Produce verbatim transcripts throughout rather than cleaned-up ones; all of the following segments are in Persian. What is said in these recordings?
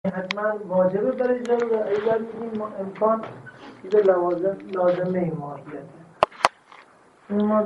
حتما واجبه برای ضروره. اگر میگیم امکان چیز لوازم لازمه ماهیته. ما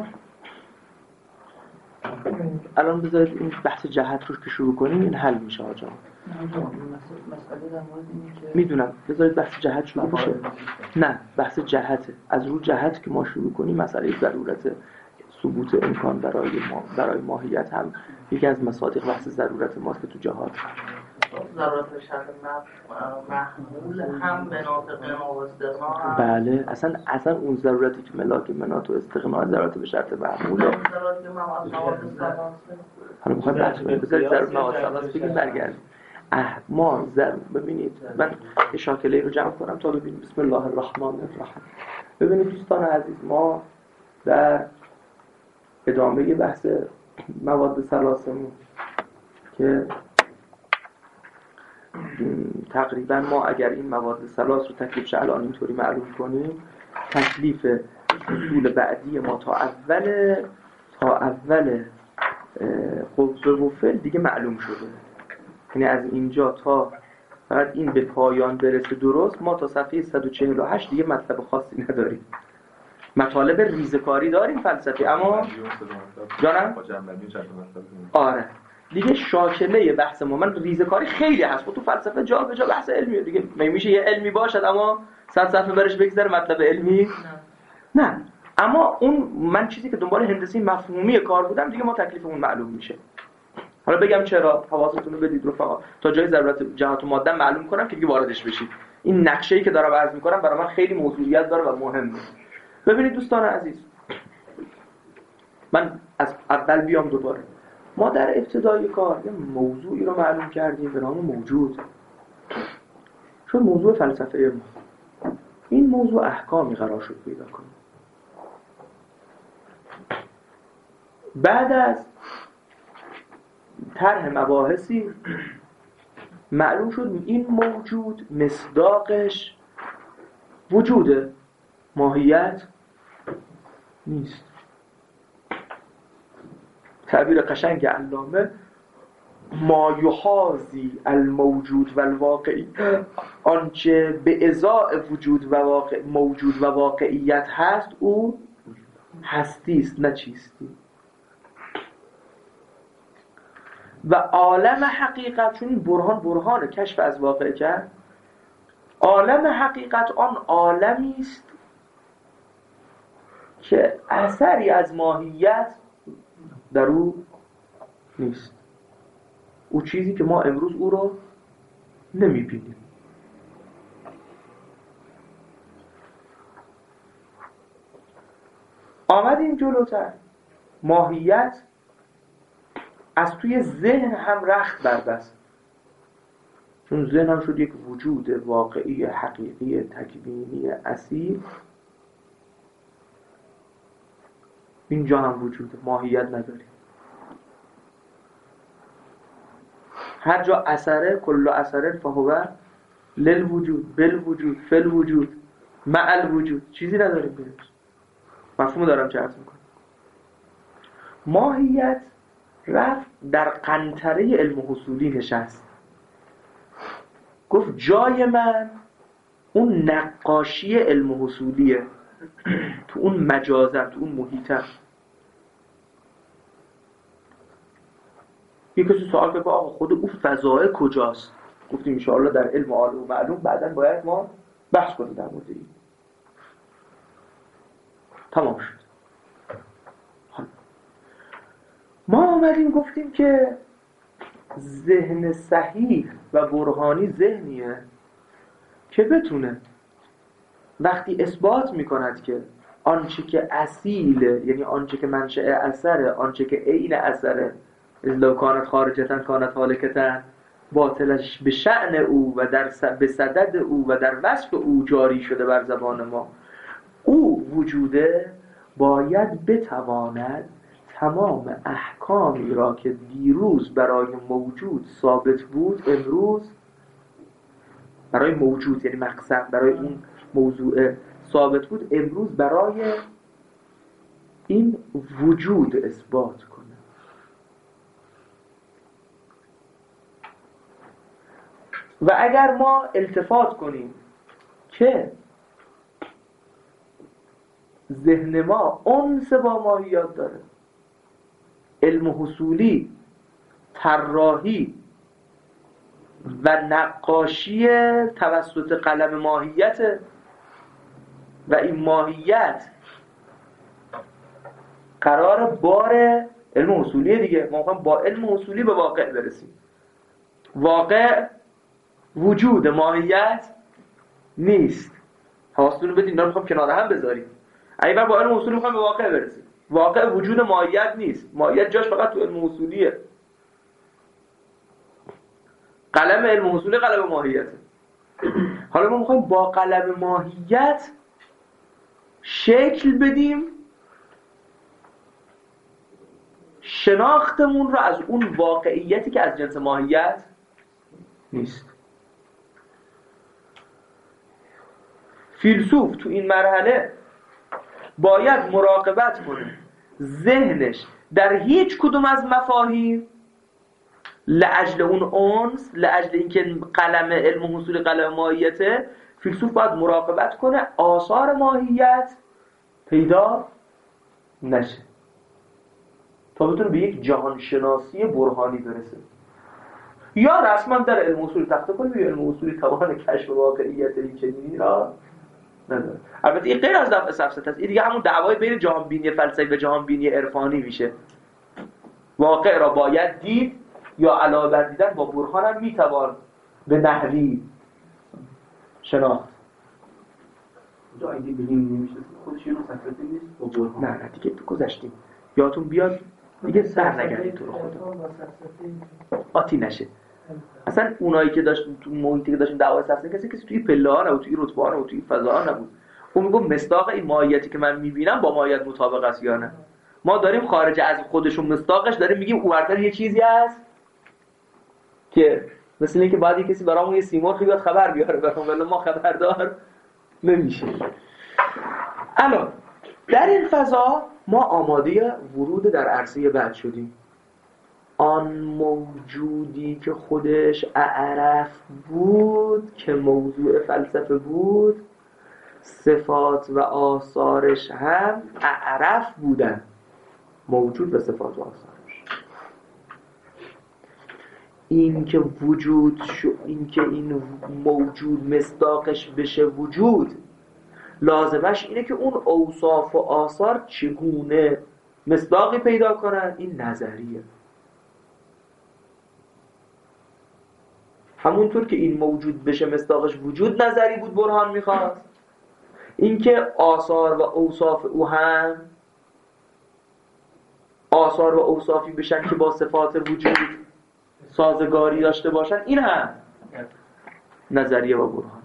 الان بذارید این بحث جهت رو که شروع کنیم این حل میشه آجا. مسئله در مورد اینه که میدونم بذارید بحث جهت شروع بشه. نه بحث جهته. از رو جهت که ما شروع کنیم مسئله ضرورت ثبوت امکان برای ما برای ماهیت هم یکی از مصادیق بحث ضرورت ماست که تو جهات ضرورت شرط محمول هم بنا به قنا و استقنا هم. بله اصلا اصلا اون ضرورتی که ملاک منات و استقنا ضرورت به شرط محموله. ضرورت مواد ثلاثه حالا میخوایم بحث کنیم بذارید ضرورت مواد ثلاثه بگیم برگردیم. اه ما ضرور ببینید من یه شاکله رو جمع کنم تا ببینید. بسم الله الرحمن الرحیم. ببینید دوستان عزیز ما در ادامه بحث مواد ثلاثمون که تقریبا ما اگر این مواد ثلاث رو تکلیفش الان اینطوری معلوم کنیم تکلیف اصول بعدی ما تا اول تا اول قوه و فعل دیگه معلوم شده. یعنی از اینجا تا فقط این به پایان برسه درست ما تا صفحه صد و چهل و هشت دیگه مطلب خاصی نداریم. مطالب ریزکاری داریم فلسفی اما جانم آره دیگه شاکله بحث ما من ریزکاری خیلی هست. تو فلسفه جا به جا بحث علمیه دیگه میشه یه علمی باشد اما صد صفحه برش بگذره مطلب علمی نه. نه اما اون من چیزی که دنبال هندسی مفهومی کار بودم دیگه ما تکلیفمون معلوم میشه. حالا بگم چرا حواستون رو بدید رفقا تا جای ضرورت جهات و ماده معلوم کنم که دیگه واردش بشید. این نقشه‌ای که دارم عرض می‌کنم برای من خیلی موضوعیت داره و مهمه. ببینید دوستان عزیز من از اول بیام دوباره. ما در ابتدای کار یه موضوعی رو معلوم کردیم به نام موجود. چون موضوع فلسفه ما این موضوع احکامی قرار شد پیدا کنه. بعد از طرح مباحثی معلوم شد این موجود مصداقش وجوده ماهیت نیست. تعبیر قشنگ علامه ما یحازی الموجود و الواقعی آنچه به ازای وجود و واقع موجود و واقعیت هست او هستی است نه چیستی. و عالم حقیقت چون این برهان برهان کشف از واقع کرد عالم حقیقت آن عالمی است که اثری از ماهیت در او نیست. او چیزی که ما امروز او رو نمیبینیم. آمدیم جلوتر ماهیت از توی ذهن هم رخت بربست. چون ذهن هم شد یک وجود واقعی حقیقی تکوینی اصیل. اینجا هم وجود ماهیت نداریم. هر جا اثره کل اثره فهو للوجود بالوجود فالوجود مع الوجود چیزی نداریم بیرون. مفهوم دارم چه عرض میکنم. ماهیت رفت در قنطره علم حصولی نشست. گفت جای من اون نقاشی علم حصولیه تو اون مجازم تو اون محیطم. یک کسی سوال کرد آقا خود اون فضای کجاست؟ گفتیم ان شاء الله در علم عالم و معلوم بعداً باید ما بحث کنیم در مورد این. تمام شد. ما آمدیم گفتیم که ذهن صحیح و برهانی ذهنیه که بتونه وقتی اثبات میکند که آنچه که اصیله یعنی آنچه که منشأ اثره آنچه که عین اثره لو کانت خارجتن کانت هالکتن باطلش به شأن او و در به صدد او و در وصف او جاری شده بر زبان ما او وجوده باید بتواند تمام احکامی را که دیروز برای موجود ثابت بود امروز برای موجود یعنی مقصد برای اون موضوع ثابت بود امروز برای این وجود اثبات کنه. و اگر ما التفات کنیم که ذهن ما انس با ماهیات داره، علم حصولی، طراحی و نقاشی توسط قلم ماهیت و این ماهیت قرار بار علم حصولیه دیگه. ما میخوایم با علم حصولی به واقع برسیم. واقع وجود ماهیت نیست. حواستون رو بدین، اینا رو میخوام کنار هم بذاریم. اگه با علم حصولی میخوایم به واقع برسیم، واقع وجود ماهیت نیست. ماهیت جاش فقط تو علم حصولیه. قلم علم حصولی قلم ماهیته. حالا ما میخوایم با قلم ماهیت شکل بدیم شناختمون رو از اون واقعیتی که از جنس ماهیت نیست. فیلسوف تو این مرحله باید مراقبت کنه ذهنش در هیچ کدوم از مفاهیم لأجل اون انس، لأجل اینکه قلم علم حصول قلم ماهیته، فیلسوف باید مراقبت کنه آثار ماهیت پیدا نشه تا بتونه به یک جهانشناسی برهانی برسه. یا رسما در علم اصول تخته کنه یا علم اصولی توان کشف واقعیت این چنینی را نداره. البته این غیر از دفع سفسطه است. این دیگه همون دعوای بین جهان بینی فلسفی و جهان بینی عرفانی میشه. واقع را باید دید یا علاوه بر دیدن با برهان هم میتوان به نحوی شناخت. جا ایده بینیم نمیشه خودش اینو سفسطه نیست با برهان. نه نه دیگه گذشتیم. یادتون بیاد دیگه سر نگردید تو رو خدا آتی نشه. اصلا اونایی که داشت تو محیطی که داشتن دعوا سفسطه کسی کسی توی پله ها نبود، توی رتبه ها نبود، توی فضا ها نبود. اون میگه مصداق این ماهیتی که من میبینم با ماهیت مطابق است یا نه. ما داریم خارج از خودشون مصداقش داریم میگیم اونورتر یه چیزی هست که مثل اینکه بعد یه کسی برامون یه سیمرغی بیاد خبر بیاره برامون، ولی ما خبردار نمیشه. الان در این فضا ما آماده ورود در عرصه بعد شدیم. آن موجودی که خودش اعرف بود که موضوع فلسفه بود، صفات و آثارش هم اعرف بودن. موجود و صفات و آثارش، این که وجود شو، این که این موجود مصداقش بشه وجود، لازمش اینه که اون اوصاف و آثار چگونه مصداقی پیدا کنن. این نظریه. همونطور که این موجود بشه مصداقش وجود نظری بود برهان میخواست، این که آثار و اوصاف او هم آثار و اوصافی بشن که با صفات وجود سازگاری داشته باشن، این هم نظریه و برهان.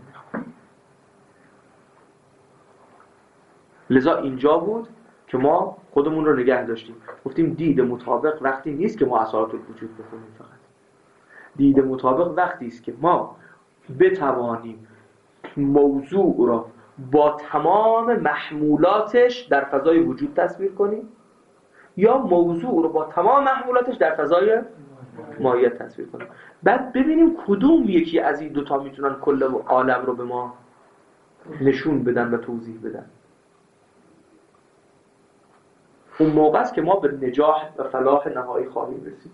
لذا اینجا بود که ما خودمون رو نگه داشتیم. گفتیم دید مطابق وقتی نیست که ما اثرات الوجود بخونیم، فقط دید مطابق وقتی است که ما بتوانیم موضوع را با تمام محمولاتش در فضای وجود تصویر کنیم یا موضوع رو با تمام محمولاتش در فضای ماهیت تصویر کنیم. بعد ببینیم کدوم یکی از این دوتا میتونن کل عالم رو به ما نشون بدن و توضیح بدن. اون موقع است که ما به نجاح و فلاح نهایی خواهیم رسید.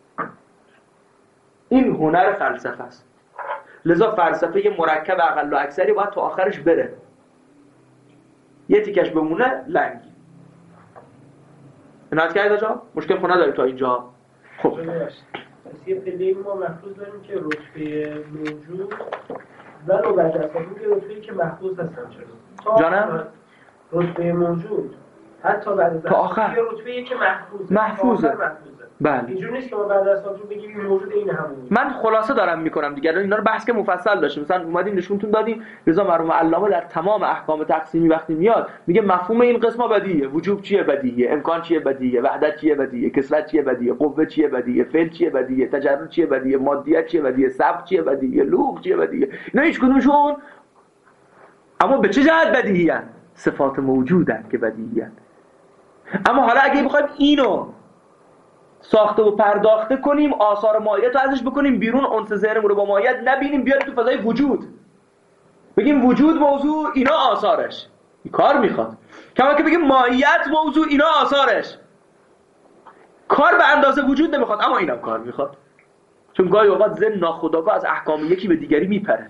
این هنر فلسفه است. لذا فلسفه مرکب اقل و اکثری باید تا آخرش بره. یه تیکش بمونه لنگی. عنایت کردید آجا؟ مشکل خونه دارید تا اینجا؟ خب پس یه پله ما محفوظ داریم که رتبه موجود ولو بعد از اون که رتبه‌ای که محفوظ هستن چرا؟ جانم؟ رتبه موجود حتی بعد از تا آخر یه رتبه‌ای که محفوظه. محفوظه. بله. اینجوری نیست که ما بعد از اون بگیم این موجود این همون. من خلاصه دارم میکنم دیگه. اینا رو بحث که مفصل داشتیم. مثلا اومدیم نشونتون دادیم رضا مرحوم علامه در تمام احکام تقسیمی وقتی میاد میگه مفهوم این قسمه بدیهیه. وجوب چیه؟ بدیهیه. امکان چیه؟ بدیهیه. وحدت چیه؟ بدیهیه. کثرت چیه؟ بدیهیه. قوه چیه؟ بدیهیه. فعل چیه؟ بدیهیه. تجرد چیه؟ بدیهیه. مادیت چیه؟ بدیهیه. سبب چیه؟ بدیهیه. لوق چیه؟ بدیهیه. اینا هیچ کدومشون اما به چه جهت بدیهیه؟ صفات موجودن که بدیهیه. اما حالا اگه بخوایم اینو ساخته و پرداخته کنیم، آثار ماهیت رو ازش بکنیم بیرون، انس ذهنمون رو با ماهیت نبینیم، بیاد تو فضای وجود بگیم وجود موضوع، اینا آثارش. این کار میخواد. کما که بگیم ماهیت موضوع، اینا آثارش. کار به اندازه وجود نمیخواد، اما اینم کار میخواد. چون گاهی اوقات ذهن ناخودآگاه از احکام یکی به دیگری میپره.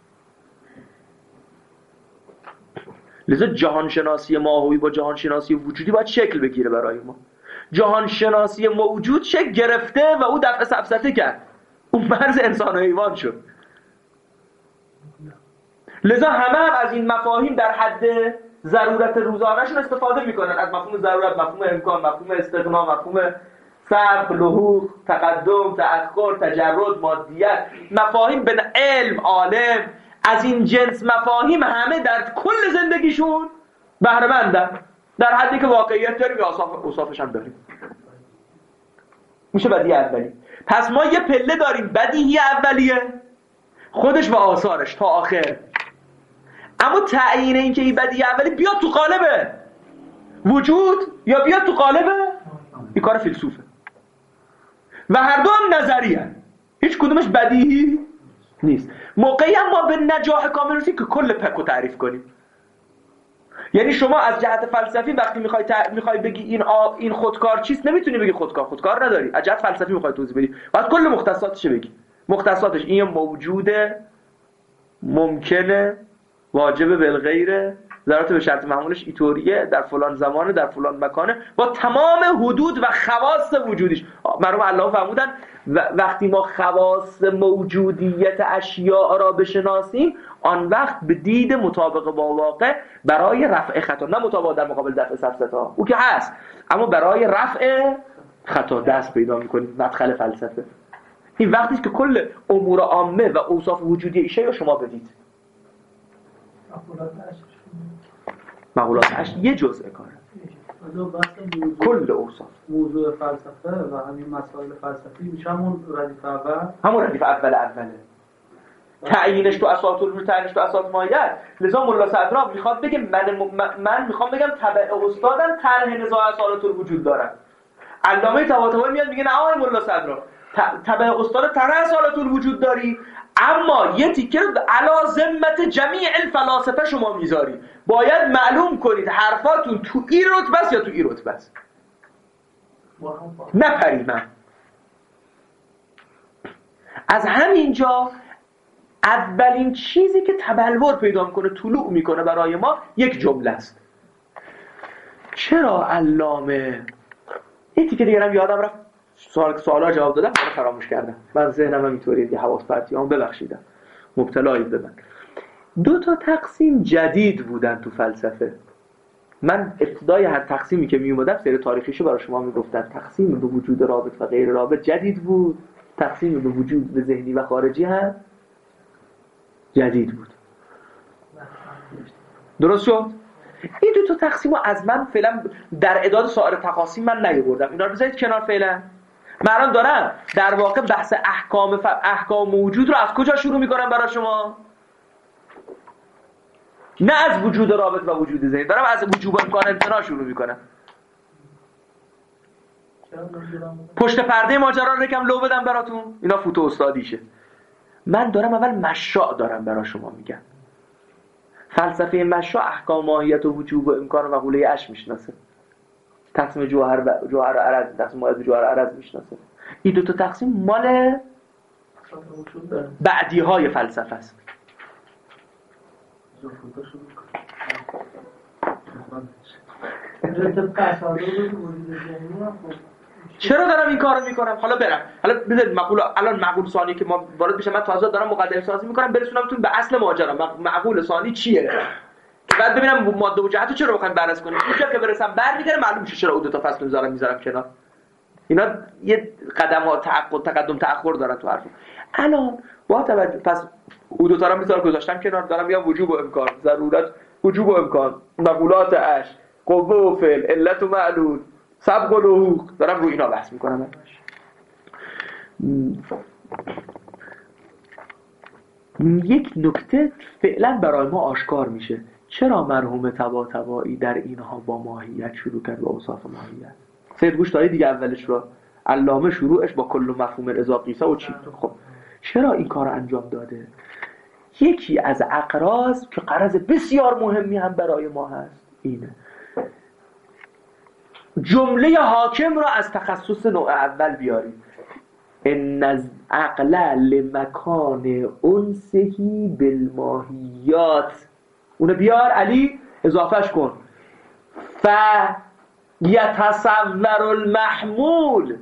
لذا جهانشناسی ماهوی با جهانشناسی وجودی باید شکل بگیره برای ما. جهانشناسی موجود شکل گرفته و او دفع سفسطه کرد، اون مرز انسان و حیوان شد. لذا همه هم از این مفاهیم در حد ضرورت روزانه‌شون استفاده میکنن. از مفهوم ضرورت، مفهوم امکان، مفهوم استغنا، مفهوم سبق، لحوق، تقدم، تأخر، تجرد، مادیت، مفاهیم به علم، عالم، از این جنس مفاهیم همه در کل زندگیشون بهره مندن، در حدی که واقعیت داریم یا اوصافش هم داریم. میشه بدیهی اولیه. پس ما یه پله داریم بدیهی اولیه خودش و آثارش تا آخر. اما تعیین این که این بدیهی اولی بیاد تو قالب وجود یا بیاد تو قالب این کار فیلسوفه و هر دو هم نظریه، هیچ کدومش بدیهی نیست. موقعی هم ما به نجاح کامل رسیم که کل پکو تعریف کنیم. یعنی شما از جهت فلسفی وقتی میخوای تع... میخوای بگی این آ... این خودکار چیست، نمیتونی بگی خودکار خودکار نداری. از جهت فلسفی میخوای توضیح بدی، باید کل مختصاتش بگی. مختصاتش این موجوده، ممکنه، واجب بالغیره، ضرورت به شرط معمولش اینطوریه، در فلان زمانه، در فلان مکانه، با تمام حدود و خواص وجودیش. مرحوم علامه فرمودن وقتی ما خواص موجودیت اشیاء را بشناسیم، آن وقت به دید مطابق با واقع برای رفع خطا، نه مطابق در مقابل دفع سفسطه ها، او که هست، اما برای رفع خطا دست پیدا میکنیم. مدخل فلسفه این وقتی که کل امور عامه و اوصاف وجودی ایشه رو شما بدید. مقولات عشق یه جزء کاره، کل اوصاف موضوع فلسفه و همین مسائل فلسفی میشه همون ردیف اول، همون ردیف اول اوله. تعیینش تو اساس الوجود، تعیینش تو اساس ماهیت. لذا ملا صدرا میخواد بگه من م... من میخوام بگم تبع استادم طرح نزاع اساس الوجود دارم. علامه طباطبایی میاد میگه نه آقای ملا صدرا، تبع استاد طرح اساس الوجود داری، اما یه تیکه رو علی ذمت جمیع الفلاسفه شما میذاری. باید معلوم کنید حرفاتون تو این رتبه است یا تو این رتبه است. نه پریمن. از همینجا اولین چیزی که تبلور پیدا میکنه، طلوع میکنه برای ما، یک جمله است. چرا علامه این تیکه دیگرم یادم رفت، سوال سوالا جواب دادم من فراموش کردم، من ذهنم اینطوریه دیگه، حواس پرتیام ببخشیدم، مبتلایی به من. دو تا تقسیم جدید بودن تو فلسفه. من ابتدای هر تقسیمی که می اومدم سیر تاریخیشو برای شما میگفتم. تقسیم به وجود رابط و غیر رابط جدید بود، تقسیم به وجود به ذهنی و خارجی هم جدید بود. درست شد؟ این دو تا تقسیم رو از من فعلا در اعداد سایر تقاسیم من نیاوردم، اینا رو بذارید کنار فعلا. من الان دارم در واقع بحث احکام ف... احکام موجود رو از کجا شروع میکنم برای شما؟ نه از وجود رابط و وجود ذهنی، دارم از وجوب امکان امتناع شروع میکنم. پشت پرده ماجرا رو یکم لو بدم براتون، اینا فوتو استادیشه. من دارم اول مشاء دارم برای شما میگم. فلسفه مشاء احکام ماهیت و وجوب و امکان و حوله اش میشناسه. تقسیم جوهر و جوهر عرض، تقسیم ماهیت و جوهر عرض میشناسه. این دو تا تقسیم مال بعدی های فلسفه است. چرا دارم این کارو میکنم؟ حالا برم حالا بذارید مقوله الان معقول ثانی که ما وارد بشم، من تازه دارم مقدمه سازی میکنم برسونمتون به اصل ماجرا. معقول ثانی چیه که بعد ببینم ماده و جهت چرا بخوایم بررسی کنیم. اونجا که برسم برمیگره معلوم میشه چرا اون دو تا فصل میذارم میذارم کنار. اینا یه قدمات تعقب تقدم تأخر دارن تو حرف. الان با توجه پس اون دو تا رو میذارم گذاشتم کنار، دارم میگم وجوب و امکان، ضرورت، وجوب و امکان، مقولات اش، قوه و فعل، علت و معلول، سبق و لحوق، دارم رو اینا بحث میکنم. یک نکته فعلا برای ما آشکار میشه، چرا مرحوم طباطبایی در اینها با ماهیت شروع کرد، با اوصاف ماهیت. سید گوش داری دیگه اولش رو علامه شروعش با کل مفهوم رضا قیسا و چی. خب چرا این کار انجام داده؟ یکی از اقراض که قرض بسیار مهمی هم برای ما هست اینه، جمله حاکم را از تخصص نوع اول بیاریم. ان از عقل لمکان انسهی بالماهیات، اونو بیار علی اضافهش کن. ف یتصور المحمول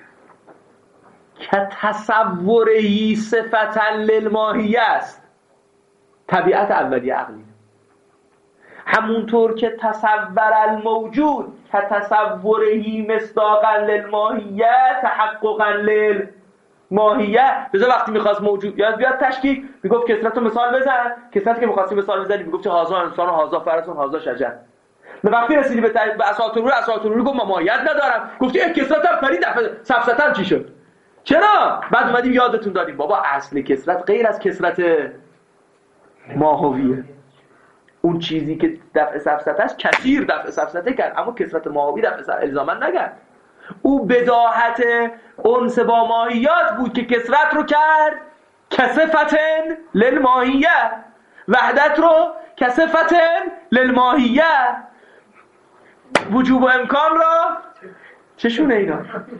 که تصوری صفتا للماهیه است. طبیعت اولی عقلی همونطور که تصور الموجود که تصوری مصداقا للماهیه تحققا للماهیه. بذار وقتی میخواست موجود یاد بیاد تشکیک میگفت کسرت رو مثال بزن، کسرت که میخواستی مثال بزنی میگفت هازا انسان و هازا فرس و هازا شجر. وقتی رسیدی به تج... به اساطیر روح، اساطیر روح گفت ما ماهیت ندارم، گفتی اه کسرت هم پرید سفسطن چی شد؟ چرا؟ بعد اومدیم یادتون دادیم بابا اصل کسرت غیر از کسرت ماهویه. اون چیزی که دفع سفسطه است کثیر دفع سفسطه کرد، اما کسرت ماهوی دفع الزاما نکرد. او بداهت انس با ماهیات بود که کسرت رو کرد کسفتن للماهیه، وحدت رو کسفتن للماهیه، وجوب و امکان را چشونه اینا.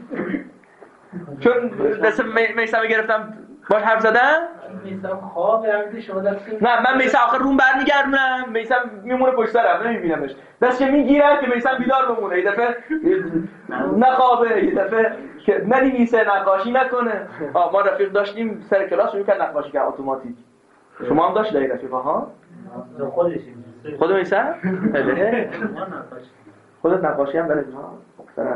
چون دست میسمه گرفتم باش حرف زدم میسم خواب رمزی شما دست نه من میسم آخر روم برمیگردونم، میسم میمونه پشت سرم نمیبینمش، دست که میگیره که میسم بیدار بمونه، یه دفعه نخوابه، یه دفعه که ننویسه، نقاشی نکنه. آه ما رفیق داشتیم سر کلاس شروع کرد نقاشی کرد اتوماتیک. شما هم داشت این رفیقا ها؟ خودشیم خود میسم؟ خودت نقاشی هم بلدی ها؟ مثلا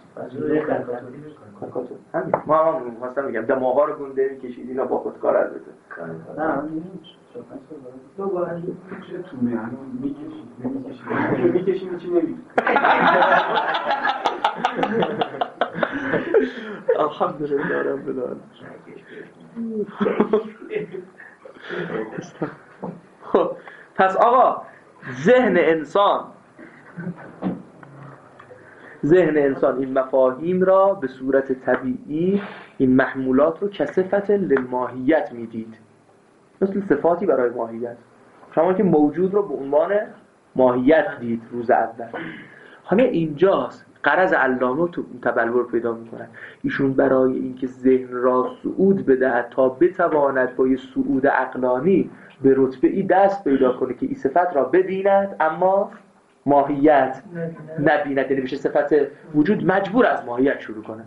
همین ما هم خواستم میگم دماغا رو گنده میکشیدی و با خودکار از بده. نه من نمیشه تو با چه تونه هنوز میکشید نمیکشید میکشیم چی نمیگی. الحمدلله رب العالمین. خب پس آقا ذهن انسان ذهن انسان این مفاهیم را به صورت طبیعی این محمولات رو کصفت للماهیت میدید، مثل صفاتی برای ماهیت. شما که موجود رو به عنوان ماهیت دید روز اول. حالا اینجاست غرض علامه تو تبلور پیدا میکنن. ایشون برای اینکه ذهن را صعود بدهد تا بتواند با یه صعود عقلانی به رتبه ای دست پیدا کنه که این صفت را ببیند اما ماهیت نبیند، یعنی بشه صفت وجود، مجبور از ماهیت شروع کنه.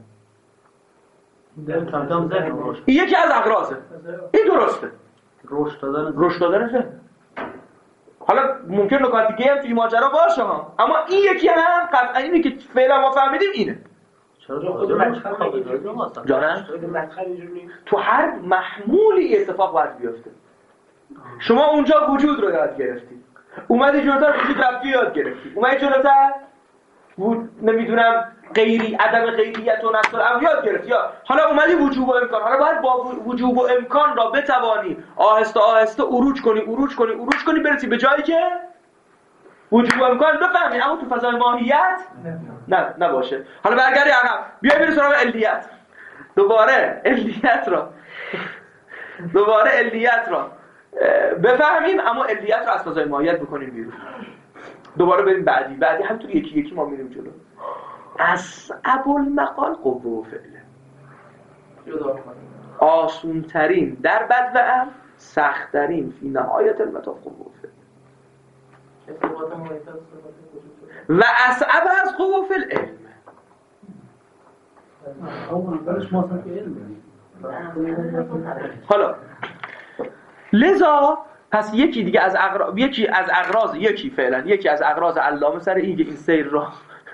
این یکی از اغراضه، این درسته، رشد دادن رشد دادن ذهن. حالا ممکن نکات دیگه هم توی ماجرا باشه ها، اما این یکی هم قطعا اینه که فعلا ما فهمیدیم اینه. چرا خود مدخل جانم مدخل اینجوری تو هر محمولی اتفاق باید بیفته. شما اونجا وجود رو یاد گرفتی، اومدی جلوتر وجود رفتی یاد گرفتی، اومدی جلوتر بود نمیدونم غیری عدم غیریت و نقص الامر یاد گرفتی، یا حالا اومدی وجوب و امکان. حالا باید با وجوب و امکان را بتوانی آهسته آهسته عروج کنی عروج کنی عروج کنی برسی به جایی که وجوب و امکان بفهمی، اما تو فضای ماهیت نه نباشه. حالا برگردی عقب بیا بریم سراغ علیت. دوباره علیت را دوباره علیت را بفهمیم، اما علیت را از فضای ماهیت بکنیم بیرون. دوباره بریم بعدی بعدی همینطور یکی یکی ما میریم جلو. اصعب المقال قوه و فعله، آسون ترین در بد و ام، سخت ترین فی نهایت المطاف قوه و فعله. و اصعب از قوه و فعل علم. حالا لذا پس یکی دیگه از اغراض یکی از اغراض یکی فعلا یکی از اغراض علامه سر این که این سیر را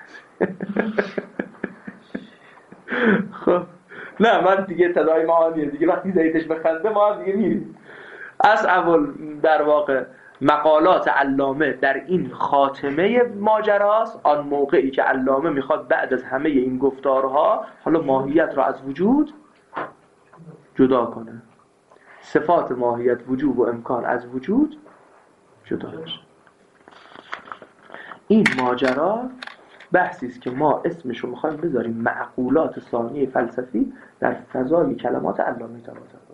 خب نه من دیگه تداعی معانیه دیگه، وقتی زیدش بخنده ما هم دیگه میریم. از اول در واقع مقالات علامه در این خاتمه ماجراست، آن موقعی که علامه میخواد بعد از همه این گفتارها حالا ماهیت را از وجود جدا کنه، صفات ماهیت وجوب و امکان از وجود جدا کنه. این ماجرا بحثی است که ما اسمش رو میخوایم بذاریم معقولات ثانیه فلسفی در فضای کلمات علامه طباطبایی.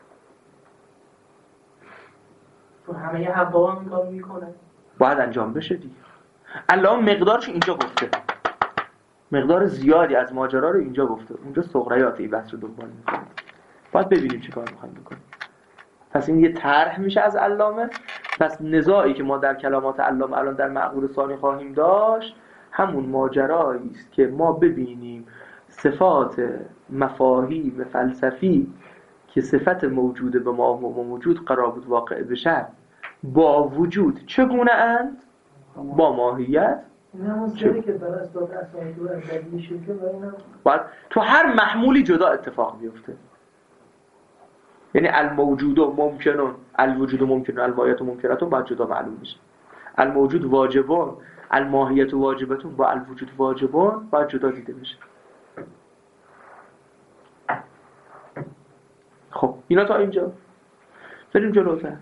تو همه حقا هم کار میکنه، باید انجام بشه دیگه. علامه مقدارش اینجا گفته، مقدار زیادی از ماجرا رو اینجا گفته، اونجا سغریات این بحث رو دنبال میکنه. باید ببینیم چی کار میخوایم بکنیم. پس این یه طرح میشه از علامه. پس نزاعی که ما در کلمات علامه الان در معقول ثانی خواهیم داشت همون ماجرایی است که ما ببینیم صفات مفاهیم فلسفی که صفت موجوده به ما و موجود قرار بود واقع بشه با وجود چگونه اند؟ با ماهیت. این همون سری که برای اثبات اسامی تو ابدی شکل و این هم باید تو هر محمولی جدا اتفاق بیفته. یعنی الموجود و ممکنون، الوجود و ممکنون، الماهیت و ممکنتون باید جدا معلوم بشه. الموجود واجبون، الماهیت و واجبتون با الوجود واجبون باید جدا دیده بشه. خب اینا تا اینجا. بریم جلوتر.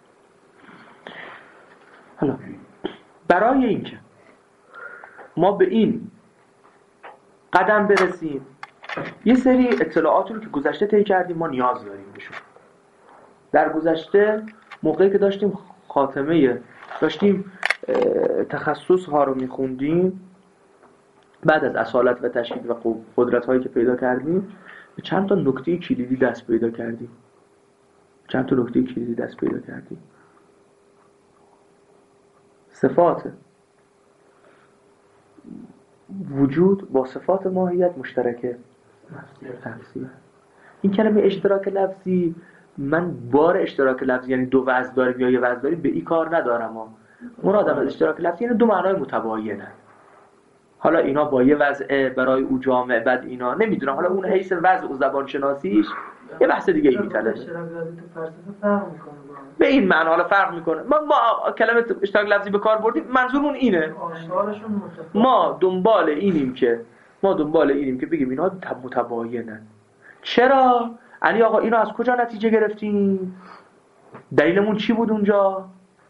حالا برای اینکه ما به این قدم برسیم یه سری اطلاعاتی رو که گذشته طی کردیم ما نیاز داریم بهشون. در گذشته موقعی که داشتیم خاتمه داشتیم تخصص ها رو میخوندیم، بعد از اصالت و تشکیل و قدرت هایی که پیدا کردیم به چند تا نکته کلیدی دست پیدا کردیم. چند تا نکته کلیدی دست پیدا کردیم. صفات وجود با صفات ماهیت مشترکه. لفظی. این کلمه اشتراک لفظی، من بار اشتراک لفظی یعنی دو وضع داریم یا یه وضع داریم به این کار ندارم ها. مرادم از اشتراک لفظی یعنی دو معنای متباینه. حالا اینا با یه وضع برای او جامع بعد اینا نمیدونم، حالا اون حیث وضع و زبان شناسیش یه بحث دیگه ای میطلبه. اشتراک لفظی تو فلسفه فرق میکنه به این معنی حالا فرق میکنه. ما ما کلمه اشتراک لفظی به کار بردیم منظورمون اینه. آشکارشون متفاوته. ما دنبال اینیم که ما دنبال اینیم که بگیم اینا متباینن. چرا؟ علی آقا اینو از کجا نتیجه گرفتیم؟ دلیلمون چی بود اونجا؟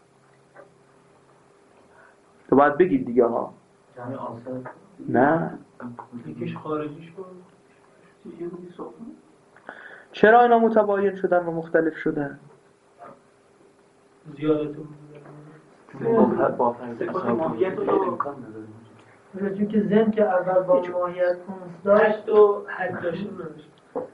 تو باید بگید دیگه ها. جمعی آسل نه یکیش خارجیش بود. چرا اینا متباین شدن و مختلف شدن؟ زیادتون ماهیت رو امکان نداره. چون که ذهن که اول با ماهیت کنست داشت حد و حد داشتیم نداشت.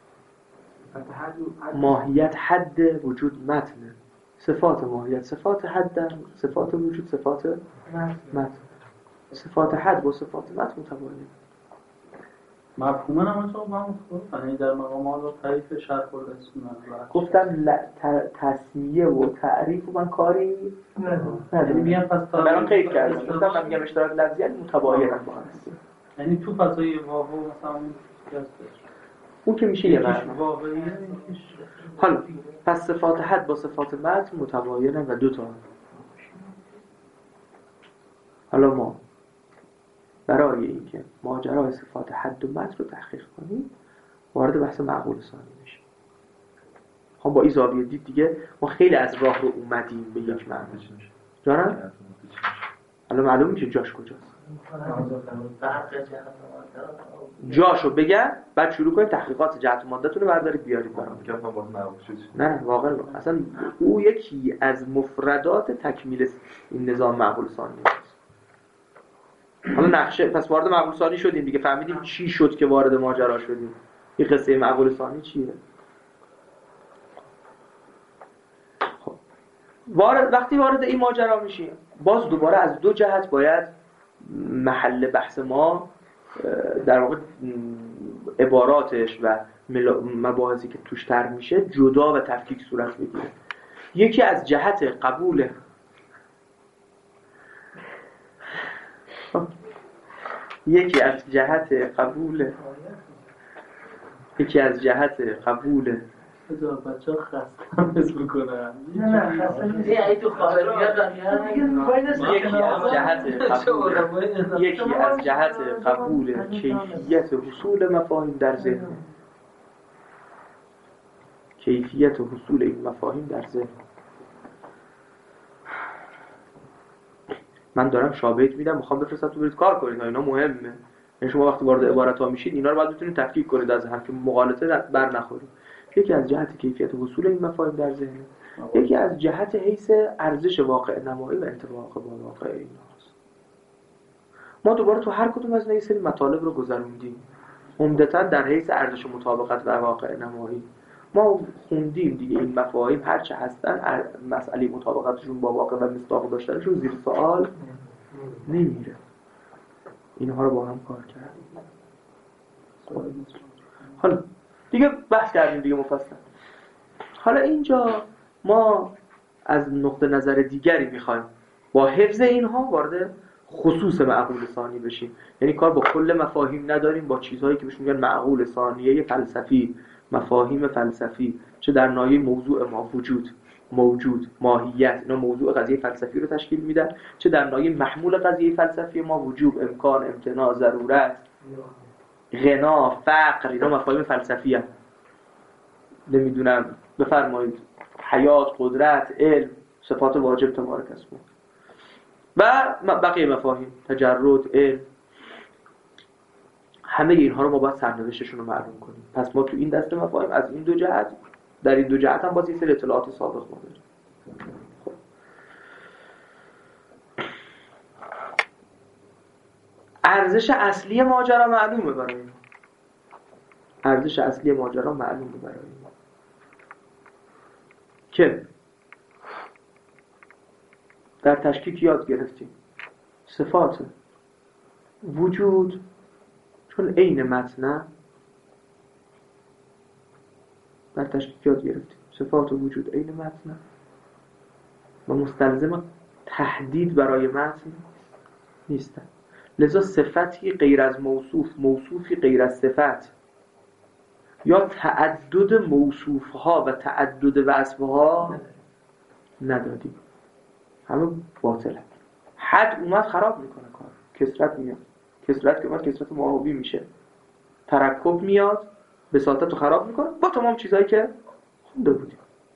ماهیت حد وجود متنه. صفات ماهیت صفات حد، صفات وجود صفات متن. صفات حد با صفات متن متباینه. مفهومه نمونطور با هم خود یعنی در مقام آن تعریف شرح خورده اسمونه گفتم تسمیه و تعریف و من کاری یعنی میگم پس برام قید کردم. گفتم من میگم اشتراک لفظی یعنی متباینن با هم هستیم. یعنی تو فضای واقع مثلا اون اون که میشه یه یکیش معنی. واقعیه. حالا پس صفات حد با صفات متن متباینن و دو تا. حالا ما برای اینکه ماجرای صفات حد و متن رو تحقیق کنیم وارد بحث معقول ثانی میشیم. خب با این زاویه دید دیگه ما خیلی از راه رو اومدیم به یک معنی. جانم؟ حالا معلوم میشه جاش کجاست. جاشو بگن بعد شروع کنید تحقیقات جهت و ماده‌تون رو بردارید بیارید برام. نه نه واقعا اصلا او یکی از مفردات تکمیل این نظام معقول ثانی است. حالا نقشه پس وارد معقول ثانی شدیم دیگه، فهمیدیم چی شد که وارد ماجرا شدیم. این قصه معقول ثانی چیه؟ خب وارد وقتی وارد این ماجرا میشیم باز دوباره از دو جهت باید محل بحث ما در واقع عباراتش و مباحثی که توش تر میشه جدا و تفکیک صورت بگیره. یکی از جهت قبول یکی از جهت قبول یکی از جهت قبول بذار بچه ها خستم حس بکنم. نه نه خسته نیست. ای تو خارجیات یکی از جهت قبول یکی از جهت قبول کیفیت حصول مفاهیم در ذهن کیفیت حصول این مفاهیم در ذهن من دارم شابهت میدم، میخوام بفرستم تو برید کار کنید، اینا مهمه. یعنی شما وقتی وارد عبارت ها میشید اینا رو باید بتونید تفکیک کنید از هم که مغالطه بر نخورید. یکی از جهت کیفیت وصول این مفاهیم در ذهن، یکی از جهت حیث ارزش واقع نمایی و انطباق با واقع ایناست. ما دوباره تو هر کدوم از این سری مطالب رو گذروندیم، عمدتاً در حیث ارزش مطابقت و واقع نمایی. ما خوندیم دیگه این مفاهیم هرچه هستن مسئله مطابقتشون با واقع و مصداق داشتنشون زیر سوال نمیره. اینها رو با هم کار کردیم. حالا دیگه بحث کردیم دیگه مفصل. حالا اینجا ما از نقطه نظر دیگری میخوایم با حفظ اینها وارد خصوص معقول ثانی بشیم. یعنی کار با کل مفاهیم نداریم، با چیزهایی که بهش میگن معقول ثانیه فلسفی، مفاهیم فلسفی، چه در ناحیه موضوع ما وجود، موجود، ماهیت، اینا موضوع قضیه فلسفی رو تشکیل میدن، چه در ناحیه محمول قضیه فلسفی ما وجوب، امکان، امتناع، ضرورت، غنا، فقر، اینا مفاهیم فلسفی هست. نمیدونم بفرمایید حیات، قدرت، علم، صفات واجب تبارک اسمه و بقیه مفاهیم، تجرد، علم، همه اینها رو ما باید سرنوشتشون رو معلوم کنیم. پس ما تو این دسته مفاهیم از این دو جهت، در این دو جهت هم باز یه سری اطلاعات سابق ما داریم. خب. ارزش اصلی ماجرا معلومه برای ما. ارزش اصلی ماجرا معلومه برای ما که در تشکیک یاد گرفتیم صفات وجود چون عین متن، در تشکیک یاد گرفتیم صفات وجود عین متن و مستلزم تحدید برای متن نیستن. لذا صفتی غیر از موصوف، موصوفی غیر از صفت، یا تعدد موصوفها و تعدد وصفها ندادیم. همه باطله. حد اومد خراب میکنه کار، کثرت میاد، کثرت که اومد کثرت معاوی میشه، ترکب میاد بساطت رو خراب میکنه با تمام چیزهایی که خونده بودیم.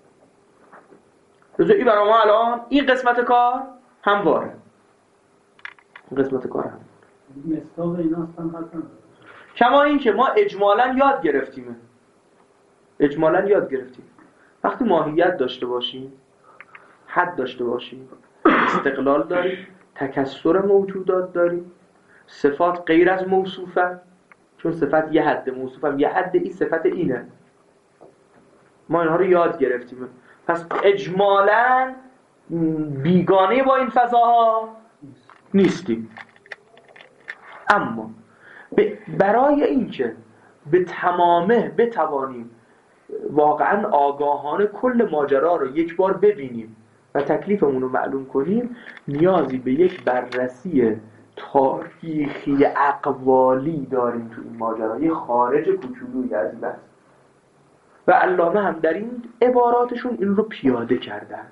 لذا این برای ما الان این قسمت کار همواره، این قسمت کار هم مصداق اینا اصلا حد نداره. کما این که ما اجمالاً یاد گرفتیم اجمالاً یاد گرفتیم وقتی ماهیت داشته باشیم، حد داشته باشیم، استقلال داریم، تکثر موجودات داریم، صفات غیر از موصوفه، چون صفت یه حد، موصوفم یه حد، این صفت اینه، ما اینها رو یاد گرفتیم. پس اجمالاً بیگانه با این فضاها نیستیم. اما برای اینکه به تمامه بتوانیم واقعا آگاهانه کل ماجرا رو یک بار ببینیم و تکلیفمون رو معلوم کنیم، نیازی به یک بررسی تاریخی اقوالی داریم تو این ماجرا، یه خارج کوچولویی از این. و علامه هم در این عباراتشون این رو پیاده کردن،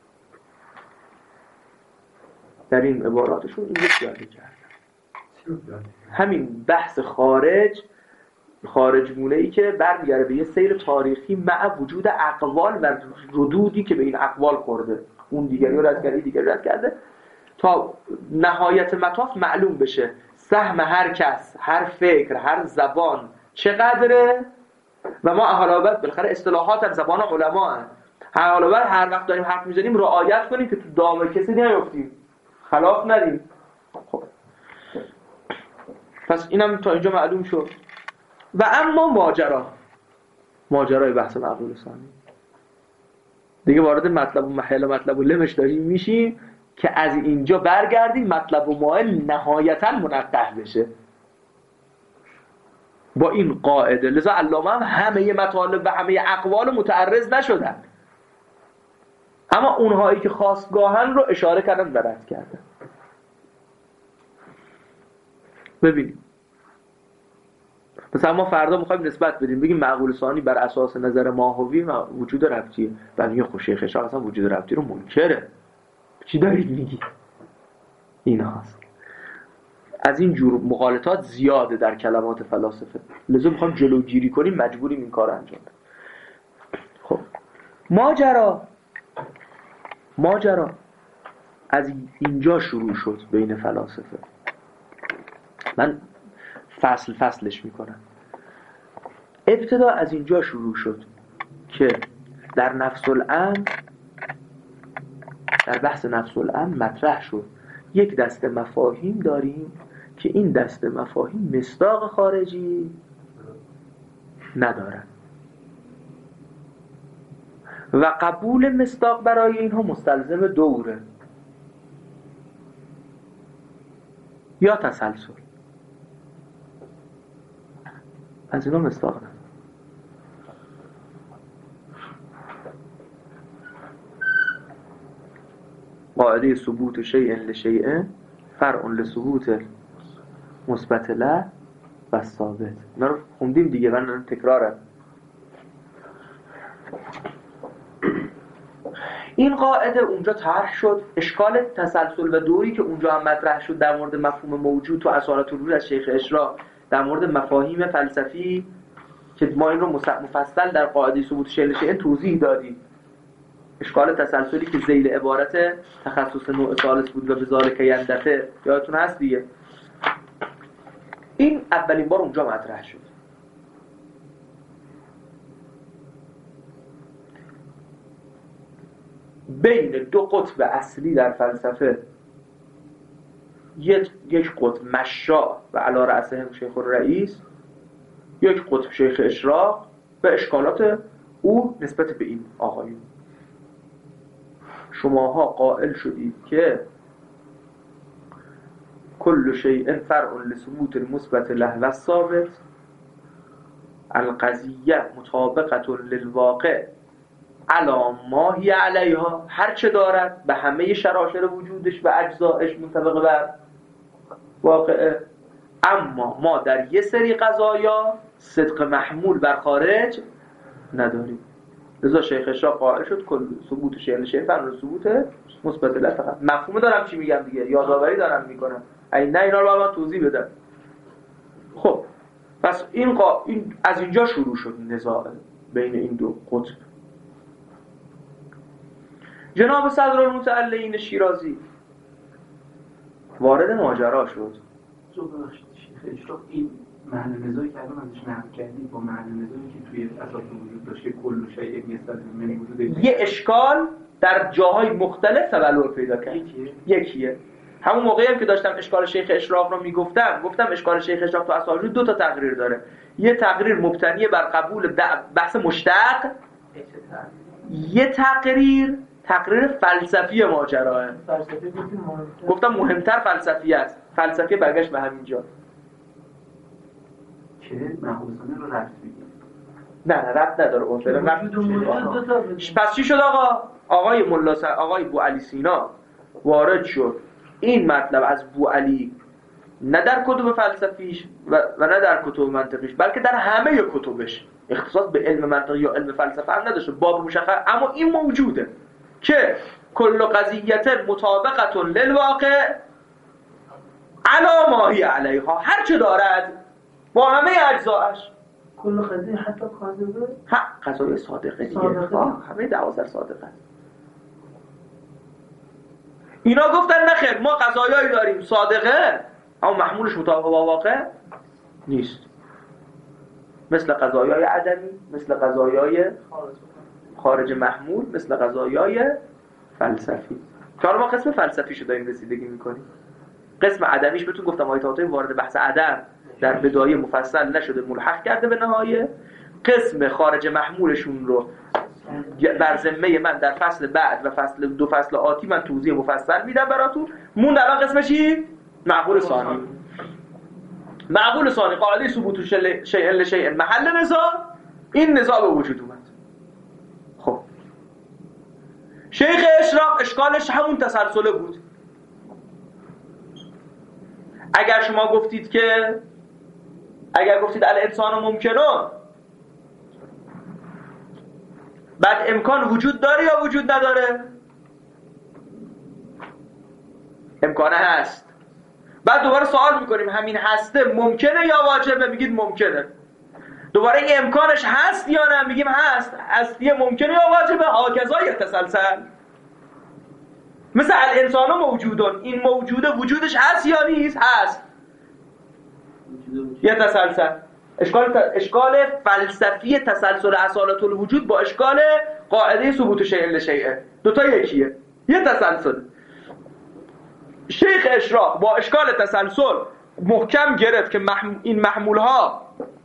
در این عباراتشون این رو پیاده کردن. همین بحث خارج، خارجگونه ای که برمیگره به یه سیر تاریخی مع وجود اقوال و ردودی که به این اقوال خورده، اون دیگری رو رد کرده، دیگری رد کرده، تا نهایت مطاف معلوم بشه سهم هر کس، هر فکر، هر زبان چقدره. و ما احالابت بالاخره اصطلاحات از زبان علما هست، احالابت هر وقت داریم حرف میزنیم رعایت کنیم که تو دام کسی نیفتیم، خلاف ندیم. خب پس اینم تا اینجا معلوم شد. و اما ماجرا، ماجرای بحث معقول ثانی دیگه وارد مطلب و محل مطلب و لمش داریم میشیم که از اینجا برگردیم مطلب و محل نهایتا منقح بشه با این قاعده. لذا علامه هم همه مطالب و همه اقوال متعرض نشدن، اما اونهایی که خواستگاهن رو اشاره کردن و رد کردن. ببینیم مثلا ما فردا میخوایم نسبت بدیم، بگیم معقول ثانی بر اساس نظر ماهوی وجود ربطیه، بعد میگه خب شیخ شاه اصلا وجود ربطی رو منکره. چی دارید میگی؟ این هست. از این جور مغالطات زیاده در کلمات فلاسفه، لذا میخوایم جلوگیری کنیم، مجبوریم این کار انجام بدیم. خب ماجرا ماجرا از اینجا شروع شد بین فلاسفه. من فصل فصلش میکنم. ابتدا از اینجا شروع شد که در نفس الامر، در بحث نفس الامر مطرح شد یک دسته مفاهیم داریم که این دسته مفاهیم مصداق خارجی ندارن و قبول مصداق برای اینها مستلزم دوره یا تسلسل. از اینا مصداق ندارن. قاعده ثبوت شیء لشیء فرع لثبوت مثبت له و ثابت. اینا رو خوندیم دیگه، من تکرارم. این قاعده اونجا طرح شد. اشکال تسلسل و دوری که اونجا هم مطرح شد در مورد مفهوم موجود تو اصالت الروح از شیخ اشراق، در مورد مفاهیم فلسفی که ما این رو مفصل در قاعده ثبوت شیء لشیء توضیح دادیم. اشکال تسلسلی که ذیل عبارت تخصص نوع ثالث بود و به ذالک یندفع، یادتون هست دیگه. این اولین بار اونجا مطرح شد. بین دو قطب اصلی در فلسفه، یک یک قطب مشاء و علی رأسهم شیخ الرئیس، یک قطب شیخ اشراق و اشکالات او نسبت به این آقایون. شماها قائل شدید که کل شیء فرع لثبوت المثبت له و الثابت، القضیه مطابقه للواقع علی ما هی علیها، هر چه دارد به همه شراشر وجودش و اجزایش منطبق بر واقعه. اما ما در یه سری قضایا صدق محمول بر خارج نداریم. لذا شیخ اشراق قائل شد کل ثبوت شیء لشیء فرع ثبوت مثبت له فقط. مفهوم دارم چی میگم دیگه، یادآوری دارم میکنم. این نه اینا رو باید توضیح بدم. خب پس این, قا... این از اینجا شروع شد نزاع بین این دو قطب. جناب صدرالمتعلین شیرازی وارد ماجرا شد. جو ببخشید شیخ اشراق این معنی نزاعی که الان ازش نقل کردیم با معنی نزاعی که توی اساس وجود داشت که کل شیء یستلزم من وجود یه اشکال در جاهای مختلف تبلور پیدا کرد. یکیه یکیه. همون موقعی هم که داشتم اشکال شیخ اشراق رو میگفتم، گفتم اشکال شیخ اشراق تو اصل وجود دو تا تقریر داره. یه تقریر مبتنی بر قبول بحث مشتق، یه تقریر تقریر فلسفی ماجراه. فلسفی گفتیم مهمتر. گفتم مهمتر فلسفیت. فلسفی برگشت به همین جا که محوزانه رو رفت بگیم. نه نه ربط نداره اون فعلا ربط. پس چی شد آقا؟ آقای ملا س... آقای بوعلی سینا وارد شد. این مطلب از بوعلی نه در کتب فلسفیش و, و نه در کتب منطقیش، بلکه در همه کتبش، اختصاص به علم منطق یا علم فلسفه هم نداشته، باب مشخص، اما این موجوده که کل قضیت مطابقه للواقع علی ما هی علیها، هر چه دارد با همه اجزاش. کل قضیه حتی کاذبه، ها قضایای صادقه دیگه، همه دوازده صادقه. اینا گفتن نخیر، ما قضایایی داریم صادقه اما محمولش مطابق با واقع نیست، مثل قضایای عدمی، مثل قضایای خارج محمول، مثل قضایای فلسفی. که ما قسم فلسفیشو داریم رسیدگی میکنیم. قسم عدمیش بهتون گفتم آیاتای وارد بحث عدم در بدایه مفصل نشده، ملحق کرده به نهایه. قسم خارج محمولشون رو در ذمه من در فصل بعد و فصل دو فصل آتی من توضیح مفصل میدم براتون. موند الان قسم چی؟ معقول ثانی. معقول ثانی قاعده ثبوت شیء لشیء محل نزاع. این نزاع به وجود اومد. خب شیخ اشراق اشکالش همون تسلسل بود. اگر شما گفتید که اگر گفتید الانسان ممکنون، بعد امکان وجود داره یا وجود نداره؟ امکانه هست. بعد دوباره سوال میکنیم همین هسته ممکنه یا واجبه؟ میگید ممکنه. دوباره این امکانش هست یا نه؟ میگیم هست. هستی ممکنه یا واجبه؟ هاکذا یتسلسل. مثل الانسان موجودون، این موجوده وجودش هست یا نیست؟ هست. یه تسلسل. اشکال ت... اشکال فلسفی تسلسل اصالت الوجود با اشکال قاعده ثبوت شیء لشیء دو تا یکیه، یه تسلسل. شیخ اشراق با اشکال تسلسل محکم گرفت که محم... این محمول ها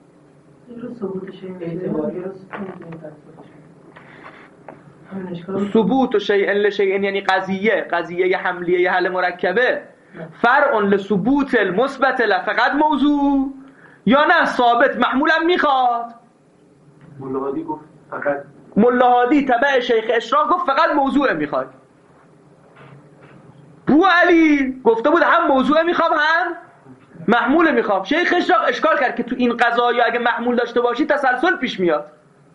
ثبوت شیء لشیء یعنی قضیه قضیه حملیه حل مرکبه فرع لثبوت المثبت له فقط موضوع یا نه ثابت محمولم میخواد. ملاحادی گفت فقط ملاحادی تبع شیخ اشراق گفت فقط موضوع میخواد. بو علی گفته بود هم موضوع میخوام هم محمول میخوام. شیخ اشراق اشکال کرد که تو این قضایا اگه محمول داشته باشی تسلسل پیش میاد،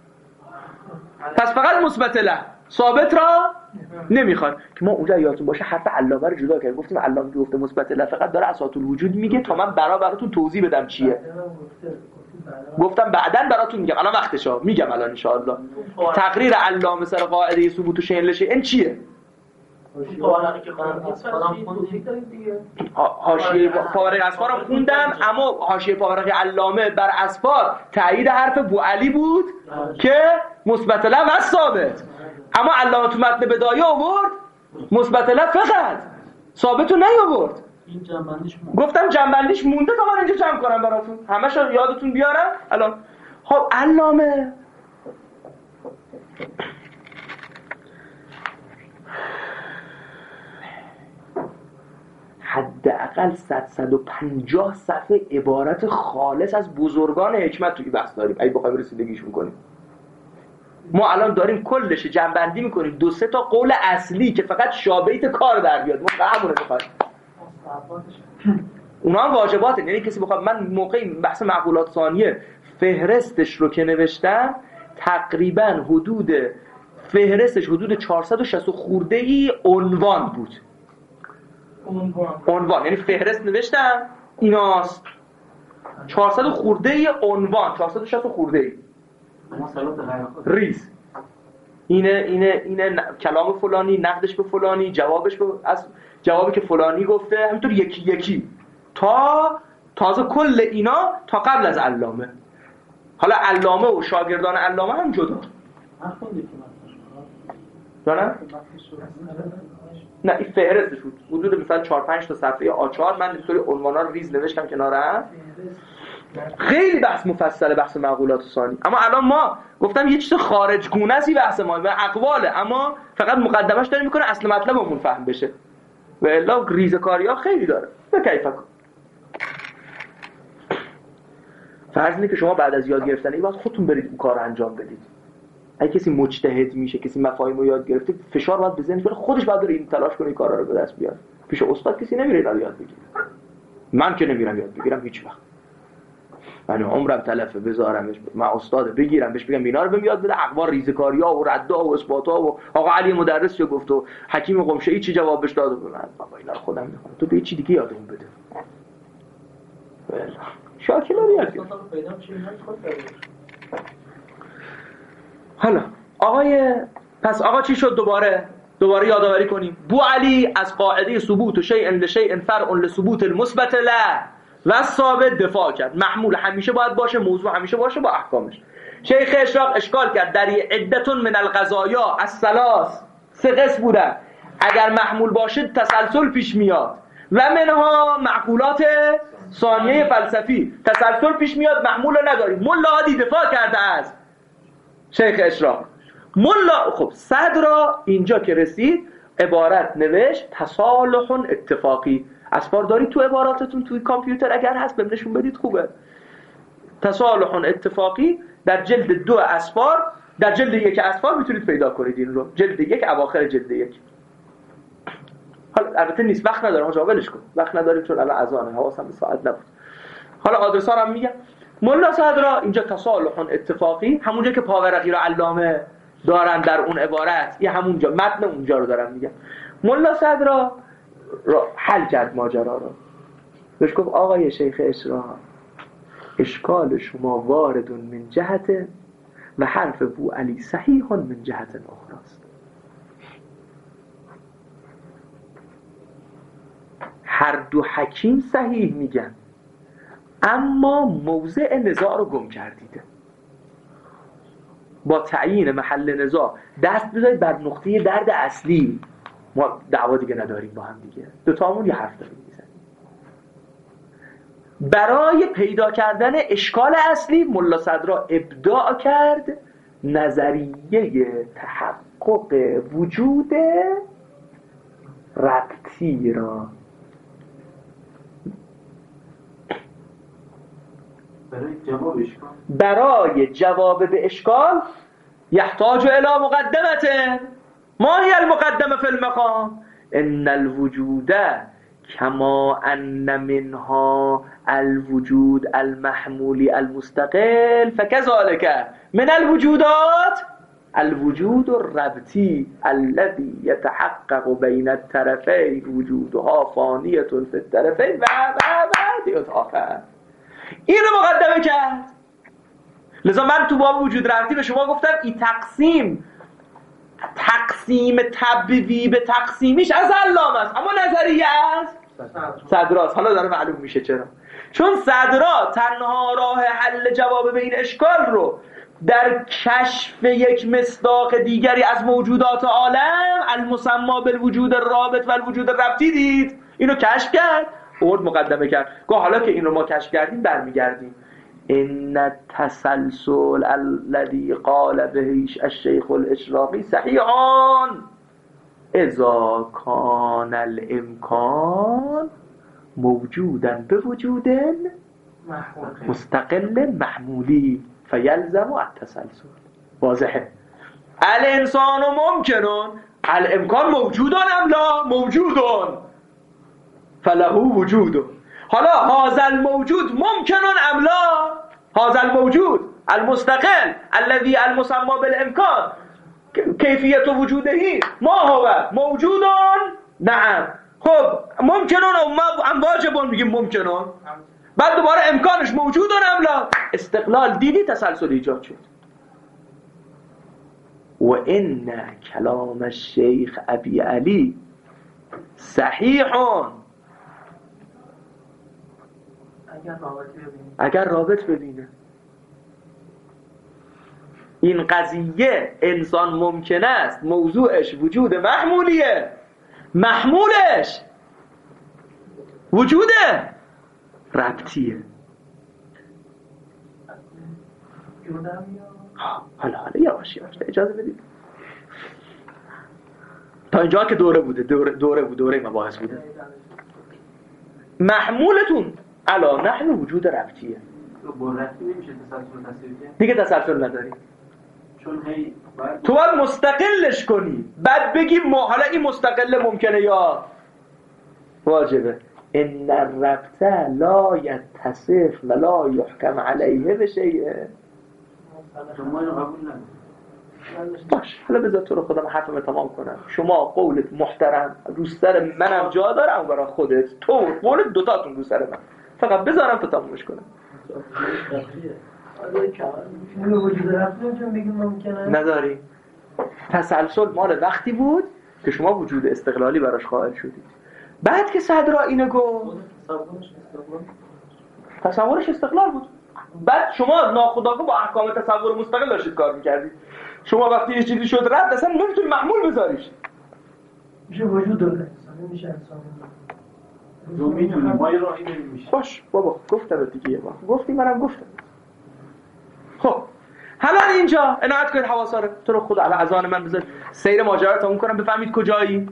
پس فقط مثبت له ثابت را نمیخواد. که ما اونجا یادتون باشه حرف علامه رو جدا کردیم، گفتیم علامه که گفته مثبت له فقط داره اساط الوجود میگه تا من برا براتون توضیح بدم چیه. گفتم بعداً براتون میگم، الان وقتشه میگم الان ان شاء الله. تقریر علامه سر قاعده ثبوت شیء لشیء این چیه؟ حاشیه پاورق اسفار رو خوندم، اما حاشیه پاورق علامه بر اسفار تایید حرف بو علی بود که مثبت له و ثابت. اما علامه تو متن بدایه آورد مثبت له فقط، ثابت رو نیاورد. این جنبندیش مونده. گفتم جنبندیش مونده تا من اینجا جمع کنم براتون، همش رو یادتون بیارم الان. خب علامه حداقل صد صد و پنجاه صفحه عبارت خالص از بزرگان حکمت توی بحث داریم اگه بخوایم رسیدگیش میکنیم. ما الان داریم کلش جنبندی میکنیم، دو سه تا قول اصلی که فقط شابهیت کار در بیاد، ما همونه میخوایم. اونا هم واجباته، یعنی کسی بخواد، من موقعی بحث معقولات ثانیه فهرستش رو که نوشتم تقریبا حدود فهرستش حدود چهارصد و شصت خورده ای عنوان بود. عنوان یعنی فهرست نوشتم ایناست، چهارصد خورده ای عنوان، چهارصد و شصت خورده ای ریز، اینه اینه اینه ن... کلام فلانی، نقدش به فلانی، جوابش به از جوابی که فلانی گفته، همینطور یکی یکی تا تازه کل اینا تا قبل از علامه. حالا علامه و شاگردان علامه هم جدا. نه نه این فهرستش بود، حدود مثلا چهار پنج تا صفحه آ چهار من اینطوری عنوانا رو ریز نوشتم کنارم. خیلی بحث مفصله بحث معقولات ثانی. اما الان ما گفتم یه چیز خارج گونه است بحث ما و اقواله، اما فقط مقدمش داره میکنه اصل مطلبمون فهم بشه، و الا ریزکاری‌ها خیلی داره. به کیفک فرض اینه که شما بعد از یاد گرفتن این وقت خودتون برید اون کار انجام بدید. اگه کسی مجتهد میشه، کسی مفاهیم رو یاد گرفته، فشار باید بزنید کنه، خودش باید بره این تلاش کنه این کارا رو به دست بیاره. پیش استاد کسی نمیره اینا رو یاد بگیره. من که نمیرم یاد بگیرم هیچ وقت. من عمرم تلفه بذارمش من استاد بگیرم بهش بگم اینا رو بهم یاد بده، اقوال ریزکاری‌ها و ردها و اثبات‌ها و آقا علی مدرس چه گفت و حکیم قمشه‌ای چی جوابش داد و من بابا اینا رو خودم میخونم، تو به چی دیگه یادم بده. بله شاکلا یاد پیدا میشه. حالا آقای پس آقا چی شد؟ دوباره دوباره یادآوری کنیم. بو علی از قاعده ثبوت و شیء لشیء فرع لثبوت المثبت له و ثابت دفاع کرد. محمول همیشه باید باشه، موضوع همیشه باشه با احکامش. شیخ اشراق اشکال کرد در عدتون من القضایا الثلاث، سه قسم بودن، اگر محمول باشه تسلسل پیش میاد و منها معقولات ثانیه فلسفی، تسلسل پیش میاد محمول رو نداریم. ملاحادی دفاع کرده از شیخ اشراق. ملا خب صدر را اینجا که رسید عبارت نوشت تصالح اتفاقی. اسفار دارید تو عباراتتون توی کامپیوتر؟ اگر هست بهم نشون بدید خوبه. تصالح اتفاقی در جلد دو اسفار، در جلد یک اسفار میتونید پیدا کنید این رو، جلد یک اواخر جلد یک. حالا البته نیست، وقت ندارم جوابش کنم، وقت نداریم چون الان اذانه، حواسم به ساعت نبود. حالا آدرسا رو هم میگم. ملا صدرا اینجا تصالح اتفاقی، همونجا که پاورقی رو علامه دارن در اون عبارت، یه همونجا متن اونجا رو دارم میگم. ملا صدرا را حل کرد ماجرا رو، بهش گفت آقای شیخ اشراق اشکال شما وارد من جهت و حرف بو علی صحیح من جهت اخراست. هر دو حکیم صحیح میگن، اما موضع نزاع رو گم کردید. با تعیین محل نزاع دست بذارید بر نقطه درد اصلی. ما دعوا دیگه نداریم با هم دیگه، دو تامون یه حرف داریم میزنیم. برای پیدا کردن اشکال اصلی ملا صدرا ابداع کرد نظریه تحقق وجود ربطی را. برای جواب اشکال برای جواب به اشکال یحتاج الی مقدمه. ما هی المقدمه فی المقام؟ ان الوجود کما ان منها الوجود المحمولی المستقل فكذلك من الوجودات الوجود الربطی الذي يتحقق بين الطرفين وجودها فانیة في الطرفين و و و آخر. این رو مقدمه کرد. لذا من تو باب وجود ربطی به شما گفتم این تقسیم تقسیم تبویب به تقسیمیش از علام است، اما نظریه است صدراست. حالا داره معلوم میشه چرا. چون صدرا تنها راه حل جواب به این اشکال رو در کشف یک مصداق دیگری از موجودات عالم المسما بالوجود الرابط و الوجود الربطی دید. اینو کشف کرد، اورد مقدمه کرد. گاه حالا که این رو ما کشف کردیم برمیگردیم. ان التسلسل الذي قال به الشيخ الاشراقی صحیحان اذا کان الامکان موجودا بوجود مستقل محمولی فیلزم التسلسل. واضحه. الانسان ممکنون الامکان موجودون ام لا موجودون فله وجود. حالا هذا الموجود ممکنون ام لا هذا الموجود المستقل الذي المسمى بالامکان کیفیت وجوده ما هو موجودون نعم. خب ممکنون ام واجبون میگیم ممکنون، بعد دوباره امکانش موجودون ام لا. استقلال دیدی تسلسل ایجاد شد. و ان کلام الشیخ ابی علی صحیحون اگر رابط ببینه. این قضیه انسان ممکن است موضوعش وجود محمولیه، محمولش وجود ربطیه. حالا حالا یواش یواش اجازه بدید. تا اینجا که دوره بوده دوره, دوره بود دوره مباحث بوده. محمولتون علا نحن وجود ربطیه. با ربطی نمیشه تسلسل تصویر کرد دیگه تسلسل نداری. چون هی باید تو باید مستقلش کنی بعد بگی ما حالا این مستقل ممکنه یا واجبه. ان الربط لا يتصف ولا يحكم عليه بشيء. شما اینو قبول ندارید. باش حالا بذار تو رو خودم حرفم تمام کنم. شما قولت محترم دوست دارم منم جا دارم برای خودت، تو قولت دوتاتون دوست دارم من. فقط بذارم تو تمومش کنم. وجود ربطی چون بگیم ممکنه نداری. تسلسل مال وقتی بود که شما وجود استقلالی براش قائل شدید. بعد که صدرا اینو گفت تصورش استقلال بود. بعد شما ناخودآگاه با احکام تصور مستقل داشتید کار میکردید. شما وقتی یه چیزی شد رد اصلا نمیتونی محمول بذاریش. میشه وجود داره انسان میشه انسان تو میتونی ما یه راهی نمیشه. باش بابا گفتم دیگه یه بار گفتی منم گفتم. خب حالا اینجا عنایت کنید حواسا رو تو رو خدا علی اذان من بذار سیر ماجرا رو تموم کنم بفهمید کجایی.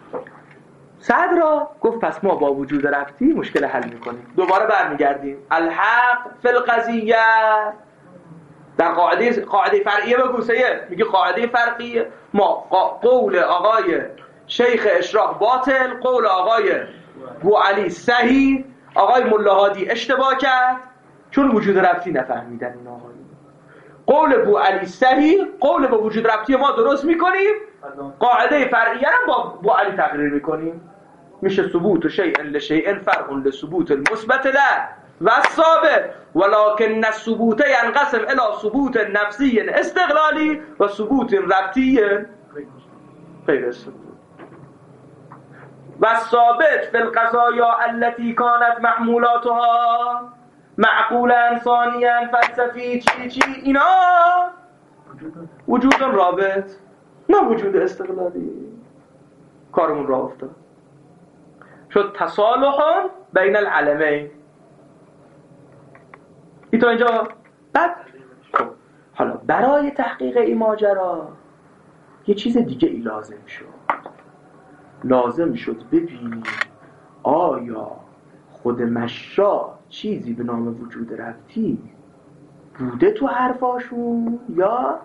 صدرا گفت پس ما با وجود ربطی مشکل حل میکنیم. دوباره برمیگردیم الحق فی القضیه. در قاعده قاعده فرعیه بگو سید میگه قاعده فرعیه ما قول آقای شیخ اشراق باطل، قول آقای بو علی صحیح، آقای ملا هادی اشتباه کرد چون وجود ربطی نفهمیدن این آقایون. قول بو علی صحیح، قول با وجود ربطی ما درست میکنیم، قاعده فرعیه هم با بو علی تقریر میکنیم. میشه ثبوت شیء لشیء فرع لثبوت المثبت له و الثابت ولكن الثبوت ينقسم الى ثبوت نفسي استقلالي و ثبوت ربطي غیر استقلالی. و ثابت فی القضایا التي كانت محمولاتها معقولا ثانیا فلسفی چی چی اینا وجود رابط نه وجود استقلالی. کارمون راه افتاد شد تصالح بین العلمین. ای تا اینجا بعد خب حالا برای تحقیق این ماجرا یه چیز دیگه ای لازم شد. لازم شد ببینیم آیا خود مشا چیزی به نام وجود ربطی بوده تو حرفاشون یا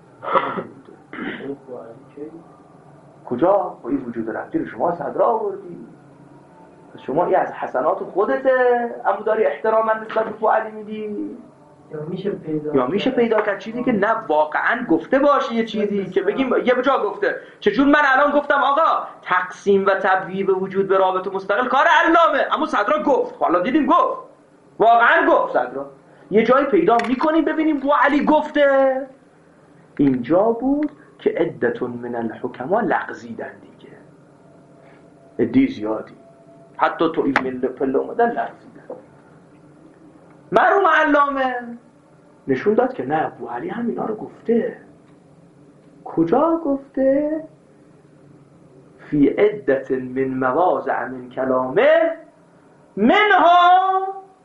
کجا؟ این وجود ربطی رو شما صدر آوردی، شما این از حسنات خودته اما داری احتراما نسبت به علی میدی، یا میشه پیدا یا میشه پیدا کرد چیزی که نه واقعا گفته باشه، یه چیزی که بگیم یه بجا گفته. چجور من الان گفتم آقا تقسیم و تبییب وجود به رابط مستقل کار علامه، اما صدرا گفت، حالا دیدیم گفت، واقعا گفت صدرا. یه جایی پیدا میکنیم ببینیم بو علی گفته. اینجا بود که عدتون من الحکما لغزیدن دیگه، عدی زیادی حتی تو این مل پل اومدن لغزیدن. مرحوم علامه نشون داد که نه، ابو علی هم اینا رو گفته. کجا گفته؟ فی عدت من مواضع من کلامه منها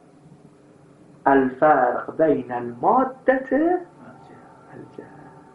الفرق بین المادت الجهل.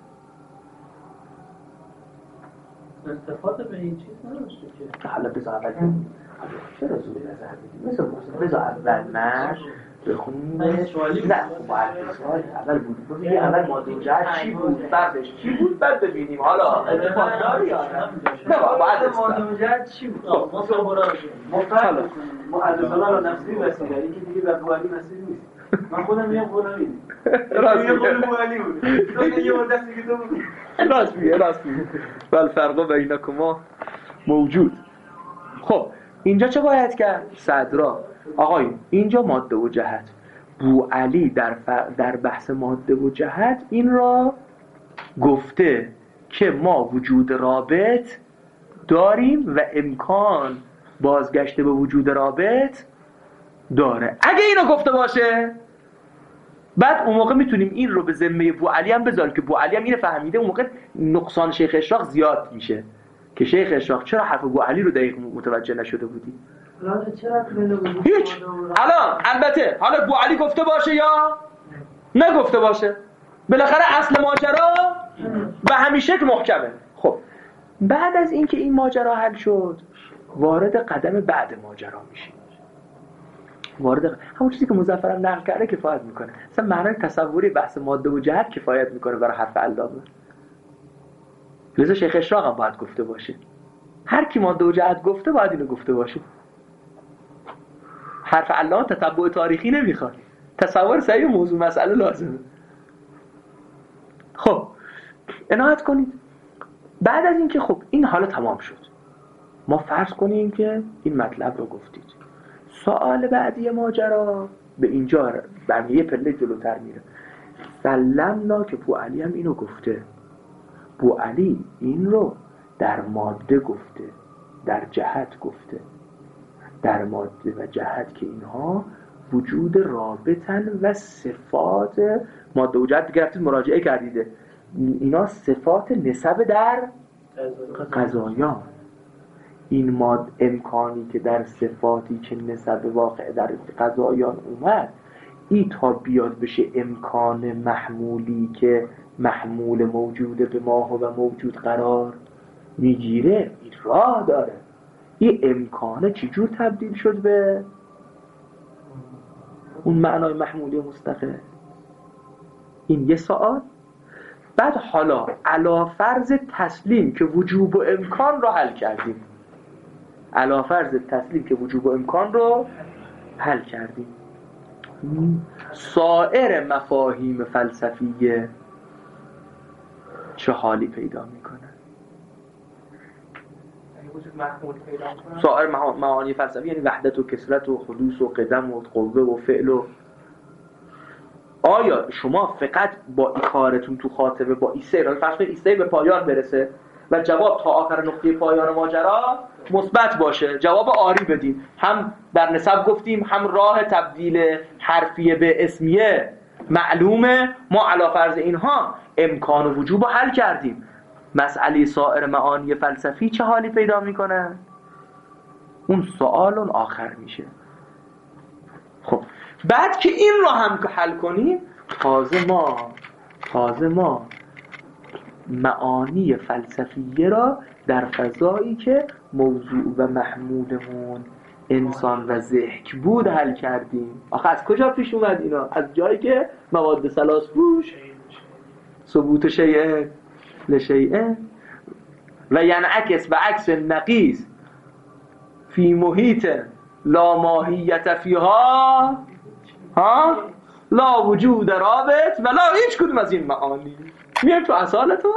استفاده به این چیز نداشته که حالا بذار اول چرا زود نظر بدیم؟ مثل موسیقی بذار اول من بخونیم. نه باید سوال اول بود ببینیم اول ماده و جهت چی بود، بعدش چی بود، بعد ببینیم حالا اتفاق داری یا نه. نه باید ماده و جهت چی بود؟ ما تو برای مفرد معلزانا رو نفسی وسیله، این که دیگه به قوالی مسیل نیست. من خودم میام قولم این راست میگه قول قوالی بود تو یه مدت دیگه تو بود. راست میگه راست میگه بل فرق بینکما موجود. خب اینجا چه باید کرد؟ صدرا آقای اینجا ماده و جهت، بو علی در, ف... در بحث ماده و جهت این را گفته که ما وجود رابط داریم و امکان بازگشت به وجود رابط داره. اگه اینو گفته باشه بعد اون موقع میتونیم این رو به ذمه بو علی هم بذاریم که بو علی هم اینو فهمیده. اون موقع نقصان شیخ اشراق زیاد میشه که شیخ اشراق چرا حرف بو علی رو دقیق متوجه نشده بودی؟ الان چرا بین هیچ. الان البته حالا بو علی گفته باشه یا نگفته باشه، بالاخره اصل ماجرا به همین شکل محکمه. خب بعد از اینکه این ماجرا حل شد وارد قدم بعد ماجرا میشیم. وارد همون چیزی که مظفرم نقل کرده کفایت میکنه. مثلا معنای تصوری بحث ماده و جهت کفایت میکنه برای حرف علامه. لذا شیخ اشراق هم باید گفته باشه. هر کی ماده و جهت گفته باید اینو گفته باشه. حرف علامه تتبع تاریخی نمیخواد، تصور صحیح موضوع مسئله لازمه. خب عنایت کنید. بعد از اینکه خب این حالا تمام شد، ما فرض کنیم که این مطلب رو گفتید. سوال بعدی ماجرا به اینجا برمی یه پله جلوتر میره. سلمنا که بو علی هم اینو گفته. بو علی این رو در ماده گفته، در جهت گفته. در ماده و جهت که اینها وجود رابطن و صفات ماده و جهت گرفتید مراجعه کردیده، اینا صفات نسب در قضایان. این ماد امکانی که در صفاتی که نسب واقع در قضایان اومد، این تا بیاد بشه امکان محمولی که محمول موجوده به ماه و موجود قرار میگیره، این راه داره. این امکانه چجور تبدیل شد به اون معنای محمولی مستقل؟ این یه سوال. بعد حالا علا فرض تسلیم که وجوب و امکان رو حل کردیم، علا فرض تسلیم که وجوب و امکان رو حل کردیم، سایر مفاهیم فلسفیه چه حالی پیدا میکنه؟ سایر معانی فلسفی یعنی وحدت و کثرت و حدوث و قدم و قوه و فعل و آیا شما فقط با این کارتون تو خاطره با این سیر فرض کنید این سیر به پایان برسه و جواب تا آخر نقطه پایان ماجرا مثبت باشه، جواب آری بدیم. هم در نسب گفتیم هم راه تبدیل حرفیه به اسمیه معلومه، ما علی فرض اینها امکان و وجوب رو حل کردیم. مسئله سایر معانی فلسفی چه حالی پیدا میکنه؟ اون سوال اون آخر میشه. خب بعد که این رو هم حل کنیم، تازه ما تازه ما معانی فلسفیه را در فضایی که موضوع و محمولمون انسان و ذهن بود حل کردیم. آخه از کجا پیش اومد اینا؟ از جایی که مواد ثلاث بوش ثبوت شیء لشیء و ینعکس به عکس نقیس فی محیط لا ماهیت فیها ها لا وجود رابط و لا هیچ کدوم از این معانی. میایم تو اصالتون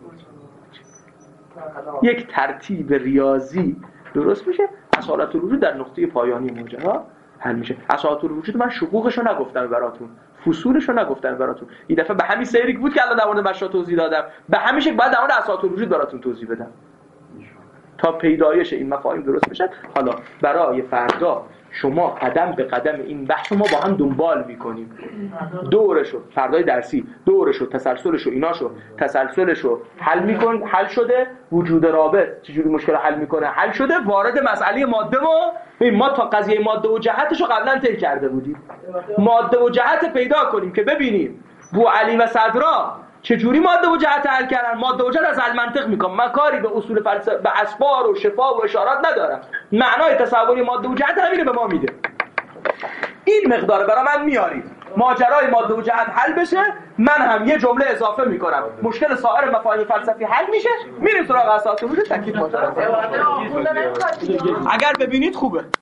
یک ترتیب ریاضی درست میشه، اصالت الوجود در نقطه پایانی ماجرا حل میشه. اصالت الوجود من شقوقشو نگفتم براتون، فصولشو نگفتم براتون، این دفعه به همین سیری بود که الان در مورد مشا توضیح دادم، به همین شکل بعد در مورد اصالت الوجود براتون توضیح بدم تا پیدایش این مفاهیم درست بشه. حالا برای فردا شما قدم به قدم این بحث ما با هم دنبال میکنیم، دورشو فردای درسی دورشو تسلسلشو ایناشو تسلسلشو حل میکن. حل شده وجود رابط چجوری مشکل حل میکنه، حل شده وارد مسئله ماده ما. ما تا قضیه ماده و جهتشو قبلا طی کرده بودیم، ماده و جهت پیدا کنیم که ببینیم بو علی و صدرا چجوری ماده و جهت حل کردن. ماده و جهت از المنطق میکنم، من کاری به اصول فلسفه به اسبار و شفا و اشارات ندارم، معنای تصوری ماده و جهت همینه به ما میده. این مقدار برای من میارید، ماجرای ماده و جهت حل بشه، من هم یه جمله اضافه میکنم، مشکل سایر مفاهیم فلسفی حل میشه، میریم سراغ اساس وجود تکلیف ماجرا. اگر ببینید خوبه.